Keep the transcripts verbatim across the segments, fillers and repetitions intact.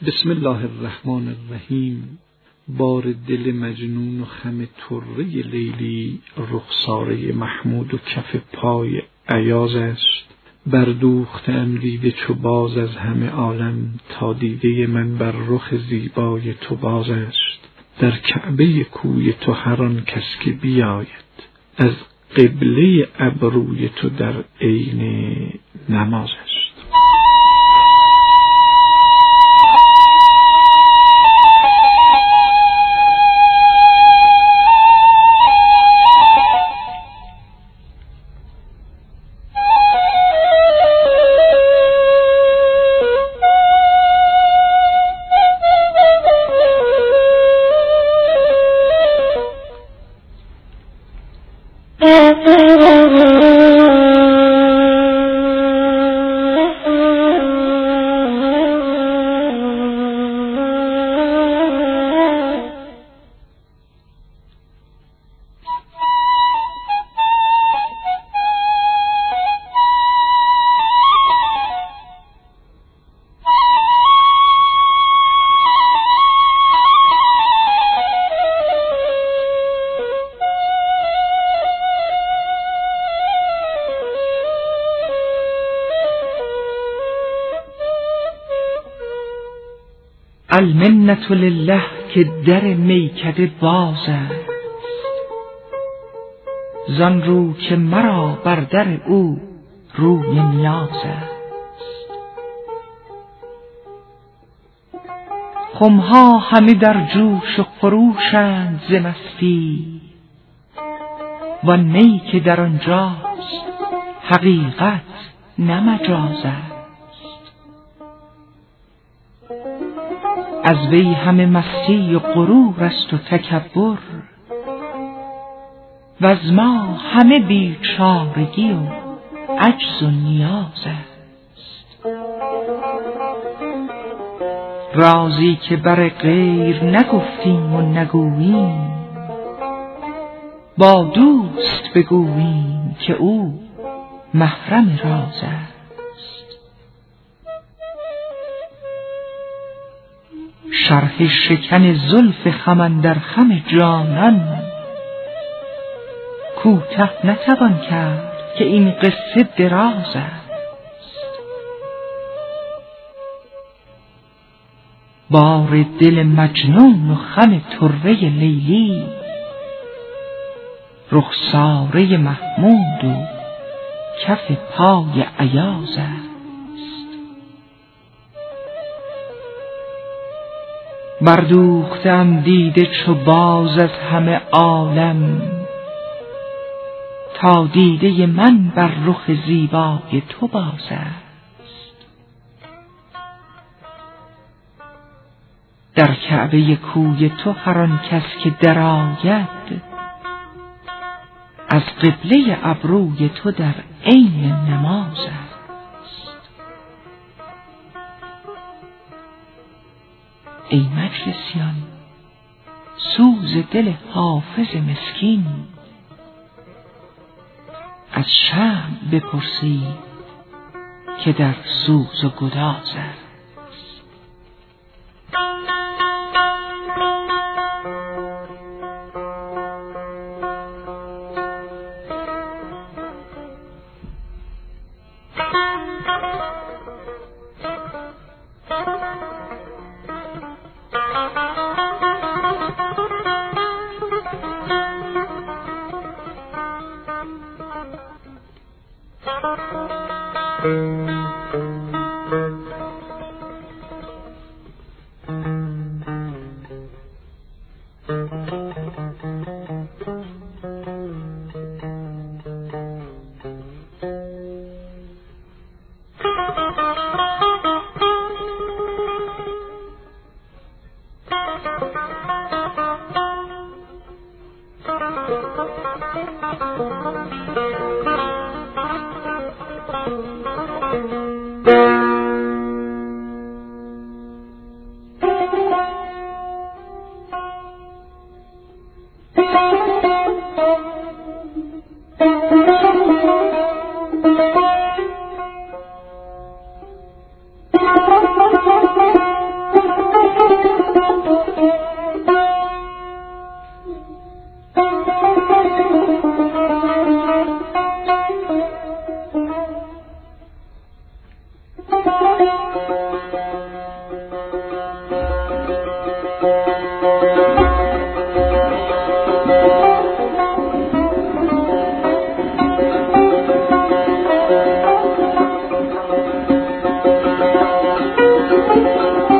بسم الله الرحمن الرحیم. بار دل مجنون و خم طره لیلی، رخساره محمود و کف پای ایاز است. بردوختم دیده چو باز از همه عالم، تا دیده من بر رخ زیبای تو باز است. در کعبه کوی تو هر آن کس که بیاید، از قبله ابروی تو در عین نماز است. المنة لله که در میکده باز است، زان رو که مرا بر در او روی نیاز است. خمها همه در جوش و خروشند ز مستی، وان می که در آنجاست حقیقت نه مجاز است. از وی همه مستی و غرور است و تکبر، وز ما همه بیچارگی و عجز و نیاز است. رازی که بر غیر نگفتیم و نگوییم، با دوست بگوییم که او محرم راز است. شرح شکن زلف خم اندر خم جانان، کوته نتوان کرد که این قصه دراز است. بار دل مجنون و خم طره لیلی، رخساره محمود و کف پای ایاز است. بردوختم دیده چو باز از همه عالم، تا دیده من بر رخ زیبای تو باز است. در کعبه کوی تو هر آن کس که درآید، از قبله ابروی تو در عین نماز است. ای مجلسیان، سوز دل حافظ مسکین، از شمع بپرسید که در سوز و گداز است.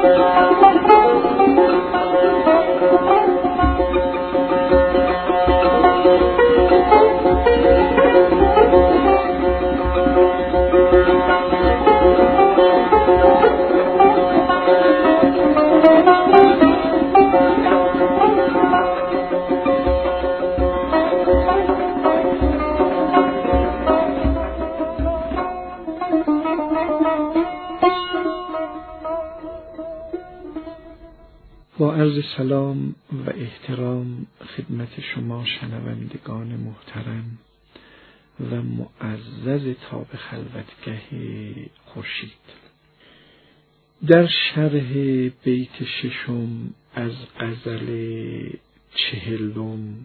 با عرض سلام و احترام خدمت شما شنوندگان محترم و معزز تاب خلوتگه خورشید، در شرح بیت ششم از غزل چهلم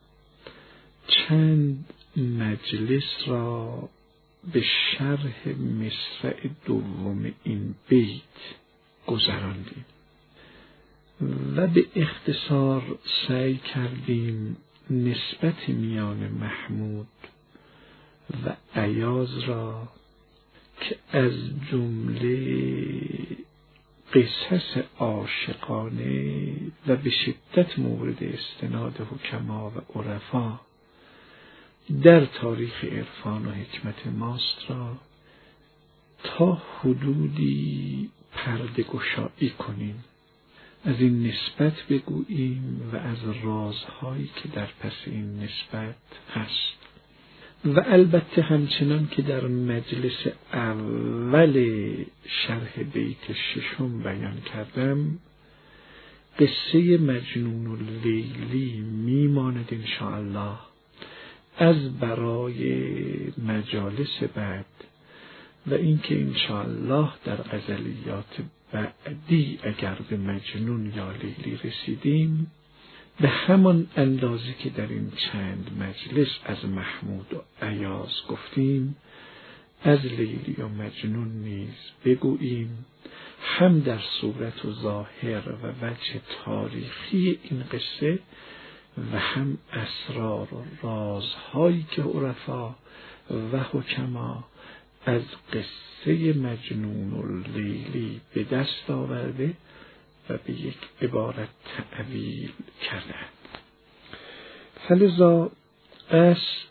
چند مجلس را به شرح مصرع دوم این بیت گذراندیم و به اختصار سعی کردیم نسبت میان محمود و ایاز را که از جمله قصص عاشقانه و به شدت مورد استناد حکما و عرفا در تاریخ عرفان و حکمت ماست را تا حدودی پرده گشایی کنیم، از این نسبت بگوییم و از رازهایی که در پس این نسبت هست. و البته همچنان که در مجلس اول شرح بیت ششم بیان کردم، قصه مجنون و لیلی میماند انشاءالله از برای مجالس بعد، و اینکه انشاءالله در غزلیات بعدی اگر به مجنون یا لیلی رسیدیم، به همان اندازه که در این چند مجلس از محمود و ایاز گفتیم، از لیلی و مجنون نیز بگوییم، هم در صورت و ظاهر و وجه تاریخی این قصه و هم اسرار و رازهایی که عرفا و حکما از قصه مجنون و لیلی به دست آورده و به یک عبارت تعویل کردند. فلذا است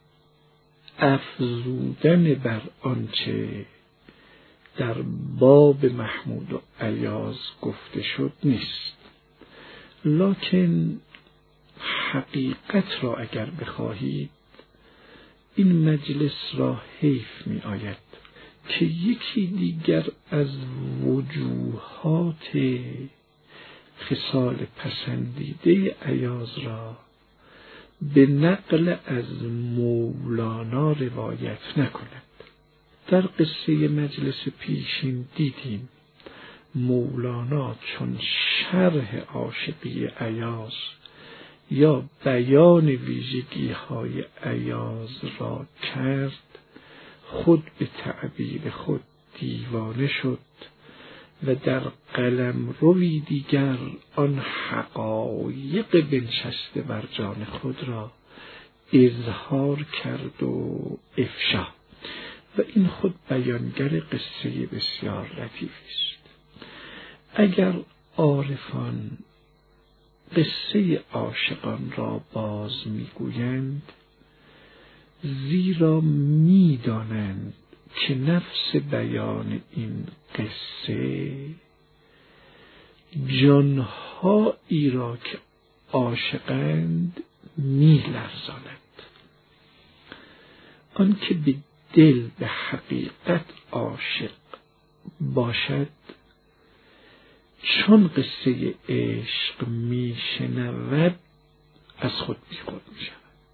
افزودن بر آنچه در باب محمود و ایاز گفته شد نیست، لکن حقیقت را اگر بخواهید این مجلس را حیف می آید که یکی دیگر از وجوهات خصال پسندیده ایاز را به نقل از مولانا روایت نکند. در قصه مجلس پیشین دیدیم مولانا چون شرح عاشقی ایاز یا بیان ویژگی های ایاز را کرد، خود به تعبیر خود دیوانه شد و در قلمروی دیگر آن حقایق بنشسته بر جان خود را اظهار کرد و افشا، و این خود بیانگر قصه بسیار لطیفی است. اگر عارفان قصه عاشقان را باز میگویند، زیرا میدانند که نفس بیان این قصه جانهایی را که عاشقند میلرزاند. آن که به دل به حقیقت عاشق باشد، چون قصه عشق میشنود از خود بی خود میشود.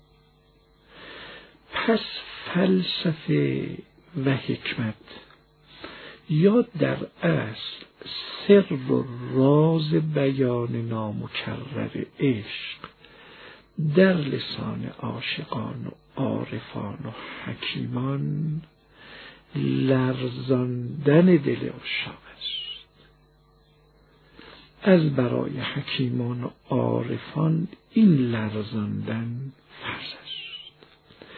پس فلسفه و حکمت یا در اصل سر و راز بیان نامکرر عشق در لسان عاشقان و عارفان و حکیمان لرزاندن دل عشاق است. از برای حکیمان و عارفان این لرزاندن فرض است.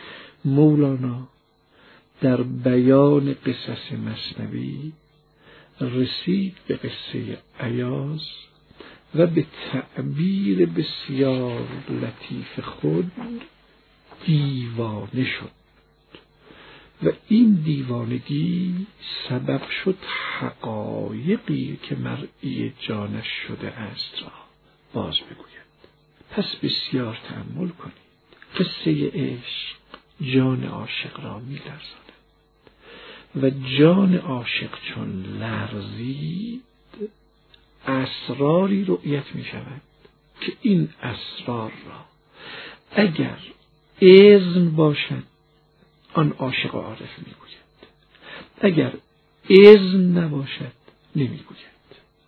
مولانا در بیان قصص مثنوی رسید به قصه ایاز و به تعبیر بسیار لطیف خود دیوانه شد و این دیوانگی سبب شد حقایقی که مرئی جانش شده است را باز بگوید. پس بسیار تأمل کنید. قصه عشق جان عاشق را می لرزاند و جان عاشق چون لرزید اسراری رؤیت می شود که این اسرار را اگر اذن باشد آن عاشق و عارف می گوید، اگر اذن نباشد نمی گوید.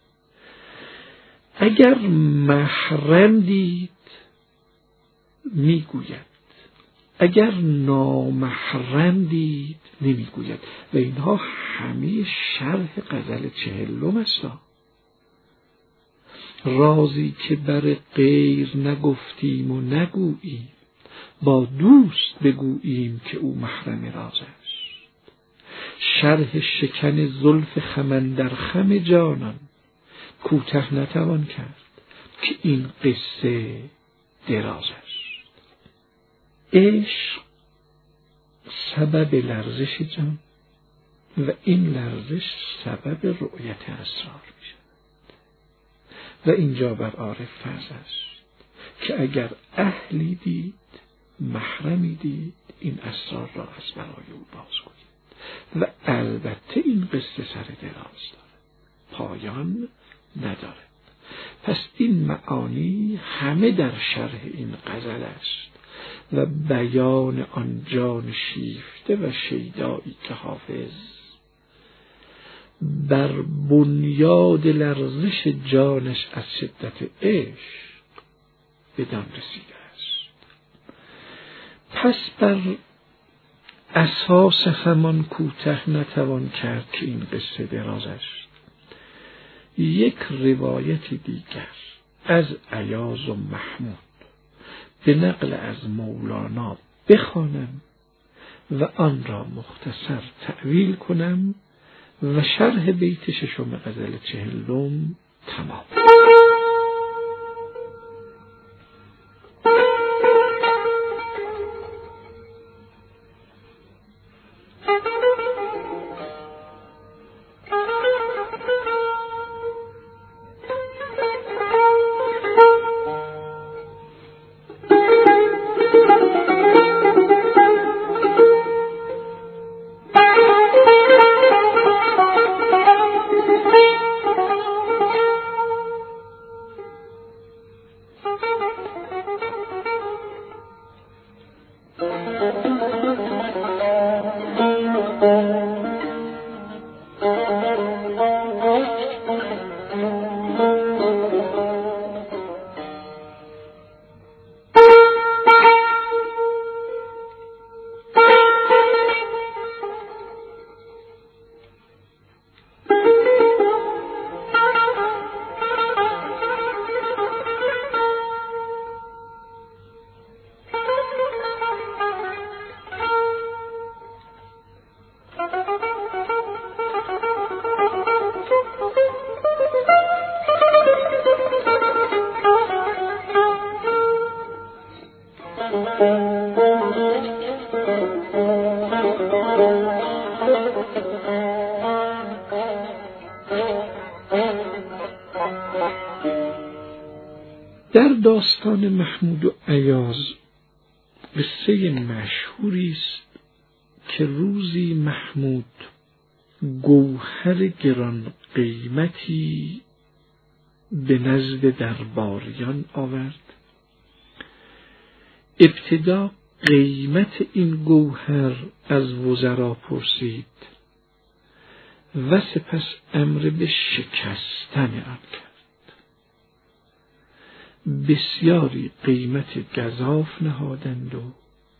اگر محرم دید می گوید، اگر نامحرم دید نمی گوید. و اینها همه شرح غزل چهلم است. رازی که بر غیر نگفتیم و نگوییم، با دوست بگوییم که او محرم راز است. شرح شکن زلف خم در خم جانان کوته نتوان کرد که این قصه دراز است. عشق سبب لرزش جان و این لرزش سبب رؤیت اسرار می شود. و اینجا بر عارف فرض است که اگر اهلی دید، محرمی دید، این اسرار را از برای او باز کنید. و البته این قصه سر دراز دارد، پایان ندارد. پس این معانی همه در شرح این غزل است و بیان آن جان شیفته و شیدایی که حافظ بر بنیاد لرزش جانش از شدت عشق بدان رسیده است. پس بر اساس همان کوته نتوان کرد که این قصه دراز است، یک روایت دیگر از ایاز و محمود به نقل از مولانا بخوانم و آن را مختصر تأویل کنم و شرح بیت ششم غزل چهلم تمام. در داستان محمود و ایاز قصه مشهوری است که روزی محمود گوهر گران قیمتی به نزد درباریان آورد. ابتدا قیمت این گوهر از وزرا پرسید و سپس امر به شکستن آن کرد. بسیاری قیمت گزاف نهادند و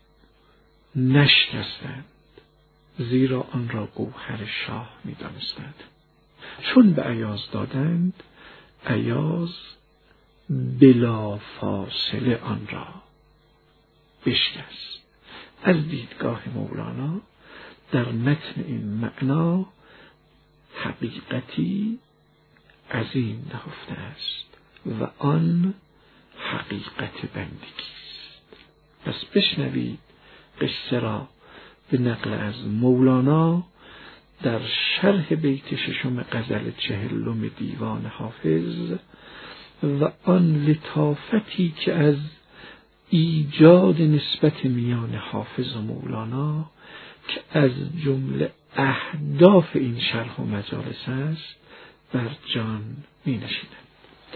نشکستند، زیرا آن را گوهر شاه می دانستند. چون به ایاز دادند، ایاز بلا فاصله آن را بشکست. از دیدگاه مولانا در متن این معنا حقیقتی عظیم نهفته است و آن حقیقت بندگی است. پس بشنوید قصه را به نقل از مولانا در شرح بیت ششم غزل چهلم دیوان حافظ و آن لطافتی که از ایجاد نسبت میان حافظ و مولانا که از جمله اهداف این شرح و مجالس است بر جان می نشیند.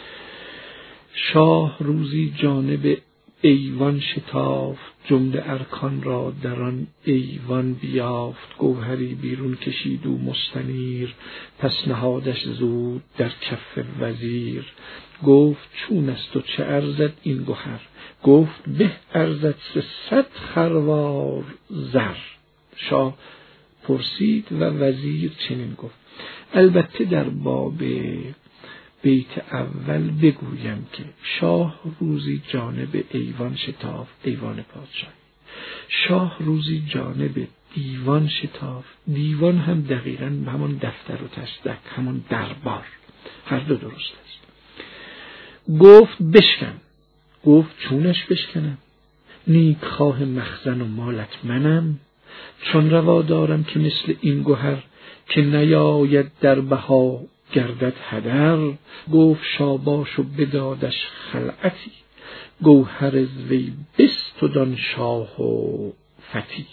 شاه روزی جانب ایوان شتافت، جمله ارکان را در آن ایوان بیافت. گوهری بیرون کشید و مستنیر، پس نهادش زود در کف وزیر. گفت چون است و چه ارزد این گوهر؟ گفت به ارزد سصد خروار زر. شاه پرسید و وزیر چنین گفت. البته در باب بیت اول بگویم که شاه روزی جانب ایوان شتافت، ایوان پادشاهی. شاه روزی جانب دیوان شتافت. دیوان هم دقیقاً همون دفتر و تشدک، همون دربار، هر دو درست است. گفت بشکن. گفت چونش بشکنم؟ نیک خواه مخزن و مالت منم، چون روا دارم که مثل این گوهر که نیاید در بها گردد هدر. گفت شاباش و بدادش خلعتی، گوهر از وی بستدان شاه و فتی.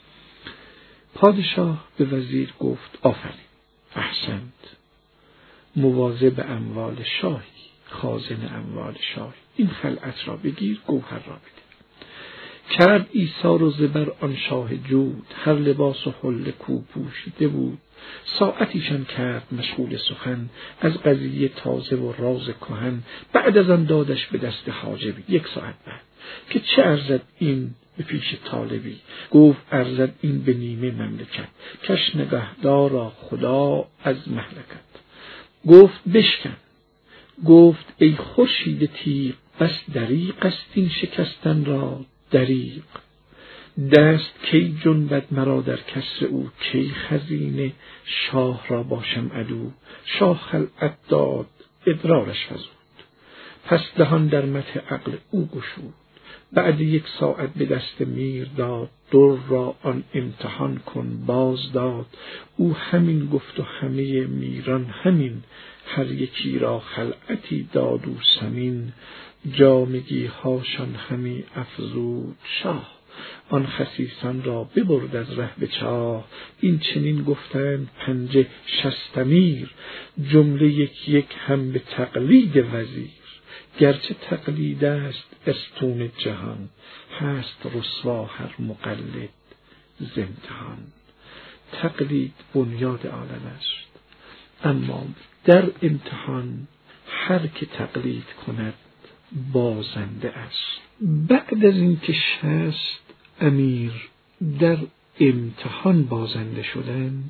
پادشاه به وزیر گفت آفرین، احسنت، مواظب اموال شاهی، خازن اموال شاهی، این خلعت را بگیر، گوهر را بده. کرد ایثار و زبر آن شاه جود، هر لباس و حله کو پوشیده بود. ساعتیشان کرد مشغول سخن، از قضیه تازه و راز کهن. بعد از آن دادش به دست حاجبی، یک ساعت بعد، که چه ارزد این به پیش طالبی؟ گفت ارزد این به نیمه مملکت، کش نگهدارا خدا از مهلکت. گفت بشکن. گفت ای خورشید تیغ، بس دریغ است این شکستن را دریغ. دست کی جنبد مرا در کسر او، کی خزینه شاه را باشم عدو. شاه خلعت داد ادرارش فزود، پس دهان در مدح عقل او گشود. بعد یک ساعت به دست میر داد، در را آن امتحان کن باز داد. او همین گفت و همه میران همین، هر یکی را خلعتی داد او ثمین. جامگی هاشان همی افزود شاه، آن خسیسان را ببرد از ره به چاه. این چنین گفتند پنجه شصت امیر، جمله یک یک هم به تقلید وزیر. گرچه تقلید است استون جهان، هست رسوا هر مقلد ز امتحان. تقلید بنیاد عالم است، اما در امتحان هر که تقلید کند بازنده است. بعد از اینکه شصت امیر در امتحان بازنده شدند،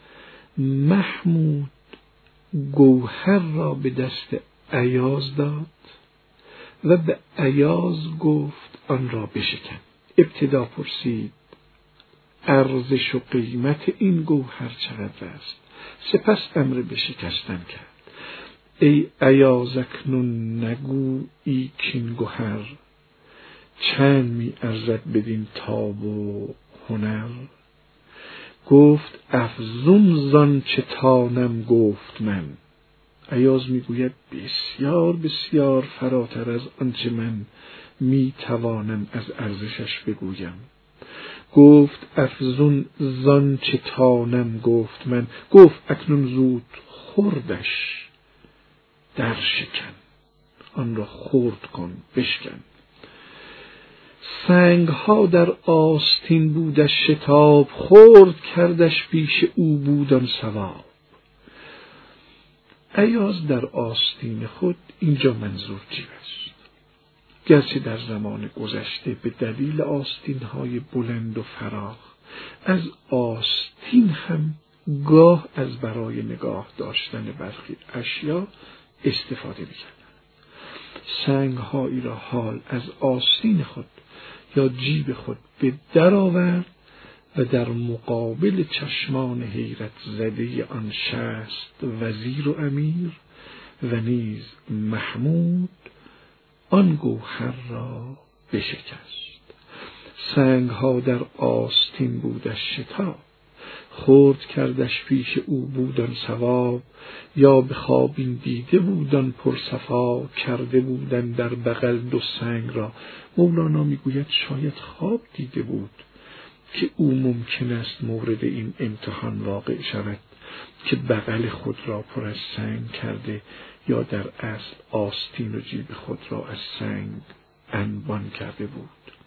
محمود گوهر را به دست ایاز داد و به ایاز گفت آن را بشکن. ابتدا پرسید ارزش و قیمت این گوهر چقدر است، سپس امر به شکستن کرد. ای ایاز اکنون نگویی کین گوهر، چند می ارزد بدین تاب و هنر. گفت افزون زان چه تانم گفت من. ایاز میگوید بسیار بسیار فراتر از آنچه من می توانم از ارزشش بگویم. گفت افزون زان چه تانم گفت من. گفت اکنون زود خردش در شکن، آن را خرد کن بشکن. سنگ ها در آستین بودش شتاب، خرد کردش پیش او بودن ثواب. ایاز در آستین خود اینجا منظور جیب است. گرچه در زمان گذشته به دلیل آستین های بلند و فراخ از آستین هم گاه از برای نگاه داشتن برخی اشیا استفاده می‌کردند. سنگ هایی را حال از آستین خود یا جیب خود به در آورد و در مقابل چشمان حیرت زده آن شست وزیر و امیر و نیز محمود آن گوهر را بشکست. سنگ ها در آستین بودش شتاب، خورد کردش پیش او بودن ثواب. یا به خواب این دیده بودن پرصفا، کرده بودن در بغل دو سنگ را. مولانا میگوید شاید خواب دیده بود که او ممکن است مورد این امتحان واقع شود که بغل خود را پر از سنگ کرده، یا در اصل آستین و جیب خود را از سنگ انبان کرده بود.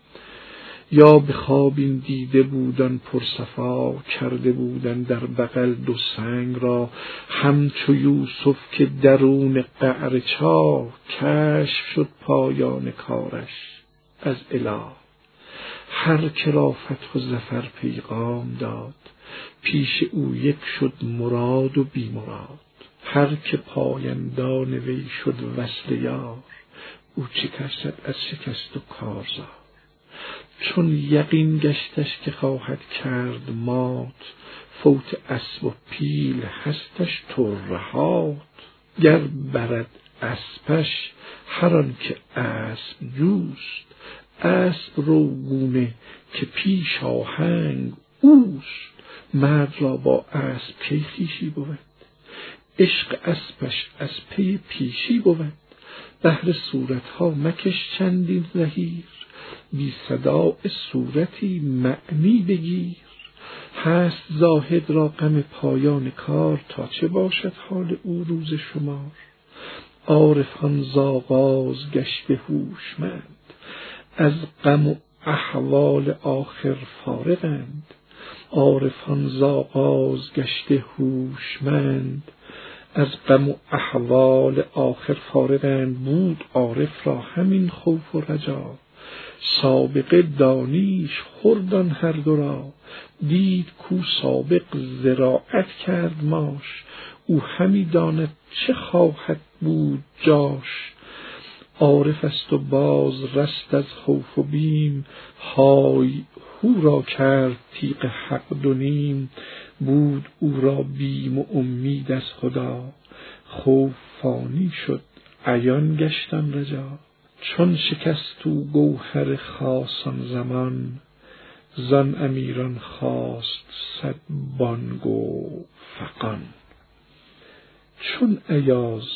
یا به خواب این دیده بودن پرصفا، کرده بودن در بغل دو سنگ را. همچو یوسف که درون قعر چاه، کشف شد پایان کارش از اله. هر که را فتح و ظفر پیغام داد، پیش او یک شد مراد و بی مراد. هر که پایندان وی شد وصل یار، او چه ترسد از شکست و کارزار. چون یقین گشتش که خواهد کرد مات، فوت اسب و پیل هستش ترهات. گر برد اسبش هر آن که اسب جوست، اسب روگونه که پیش آهنگ اوست. مرد را با اسب کی خویشی بود، عشق اسبش از پی پیشی بود. بهر صورتها مکش چندین زحیر، بی صداع صورتی معنی بگیر. هست زاهد را غم پایان کار، تا چه باشد حال او روز شمار. عارفان ز آغاز گشته هوشمند، از غم و احوال آخر فارغند. عارفان ز آغاز گشته هوشمند، از غم و احوال آخر فارغند. بود عارف را همین خوف و رجا، سابقه دانیش خوردان هر دو را. دید کو سابق زراعت کرد ماش، او همی داند چه خواهد بود جاش. عارف است و باز رست از خوف و بیم، های هو را کرد تیغ حق دو نیم. بود او را بیم و امید از خدا، خوف فانی شد عیان گشتن رجا. چون شکست او گوهر خاص آن زمان، زان امیران خواست صد بانگ و فغان. چون ایاز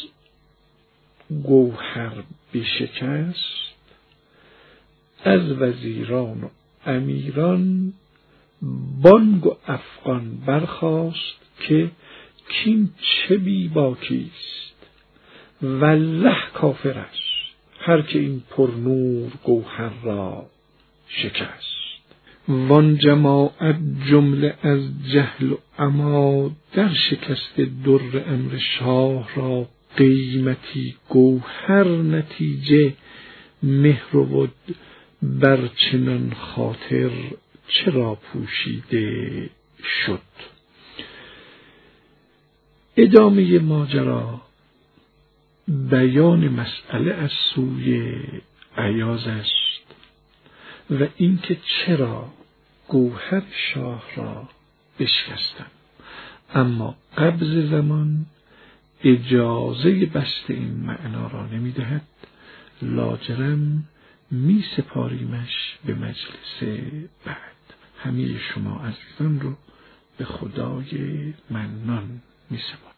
گوهر بشکست، از وزیران و امیران بانگ و افغان برخاست که کین چه بی باکیست، والله کافر است هر که این پرنور گوهر را شکست. وان جماعت جمله از جهل و عما، در شکست در امر شاه را. قیمتی گوهر نتیجه مهر و ود، بر چنان خاطر چرا پوشیده شد. ادامه ماجرا بیان مسئله از سوی ایاز است و اینکه چرا گوهر شاه را بشکستند. اما قبض زمان اجازه بسط این معنا را نمی دهد، لاجرم می سپاریمش به مجلس بعد. همه شما عزیزان رو به خدای منان می سپارم.